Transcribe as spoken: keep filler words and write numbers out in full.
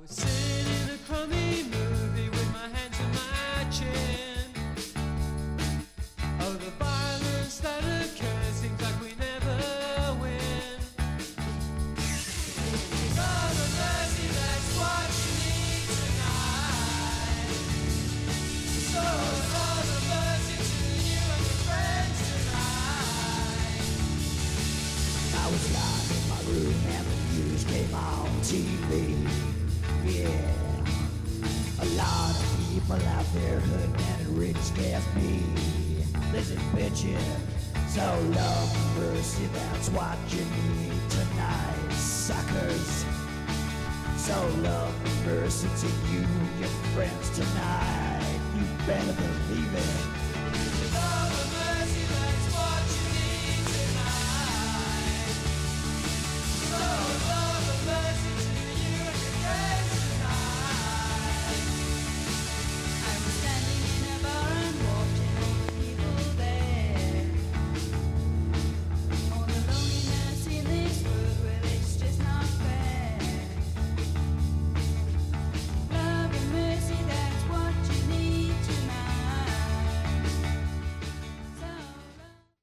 was sitting in a crummy movie with my hands on my chin. Oh, the violence that occurs seems like we never win. Oh, the mercy, that's what you need tonight. So, oh, the mercy to you and your friends tonight. I was lying in my room and the news came on T V. Yeah, a lot of people out there hurting and it really scares me. Listen, bitchin', so love and mercy, that's what you need tonight, suckers. So love and mercy to you and your friends tonight. You better believe it.